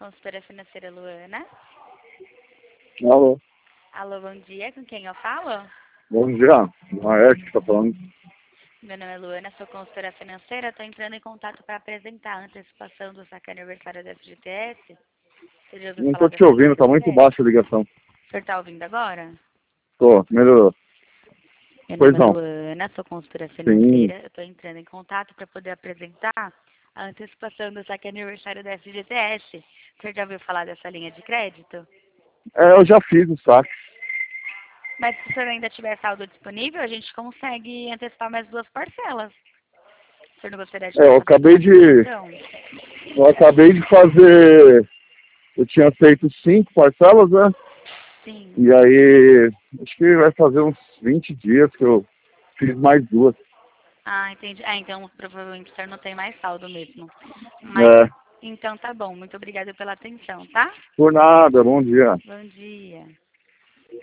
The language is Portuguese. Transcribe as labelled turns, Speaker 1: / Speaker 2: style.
Speaker 1: consultora financeira Luana.
Speaker 2: Alô,
Speaker 1: Alô, bom dia. Com quem eu falo?
Speaker 2: bom dia. Maerte que tá falando.
Speaker 1: Meu nome é Luana, sou consultora financeira. Estou entrando em contato para apresentar a antecipação do saque aniversário da FGTS. Você já ouviu
Speaker 2: Não
Speaker 1: falar
Speaker 2: tô
Speaker 1: da
Speaker 2: te ouvindo, tá muito
Speaker 1: FGTS?
Speaker 2: baixa a ligação.
Speaker 1: O senhor está ouvindo agora?
Speaker 2: Tô, melhorou.
Speaker 1: Meu
Speaker 2: Pois
Speaker 1: nome é
Speaker 2: não.
Speaker 1: Luana, sou consultora
Speaker 2: Sim.
Speaker 1: financeira. Eu estou entrando em contato para poder apresentar a antecipação do saque aniversário da FGTS. O senhor já ouviu falar dessa linha de crédito?
Speaker 2: Eu já fiz o saque.
Speaker 1: Mas se o senhor ainda tiver saldo disponível, a gente consegue antecipar mais 2 parcelas. O senhor não gostaria de
Speaker 2: Eu
Speaker 1: passar por
Speaker 2: acabei
Speaker 1: uma
Speaker 2: de.
Speaker 1: simulação?
Speaker 2: Eu acabei de fazer. Eu tinha feito 5 parcelas, né?
Speaker 1: Sim.
Speaker 2: E aí. Acho que vai fazer uns 20 dias que eu fiz mais 2.
Speaker 1: Ah, entendi. Ah, então provavelmente o senhor não tem mais saldo mesmo. Mas,
Speaker 2: É.
Speaker 1: então tá bom. Muito obrigada pela atenção, tá?
Speaker 2: Por nada, bom dia.
Speaker 1: Bom dia.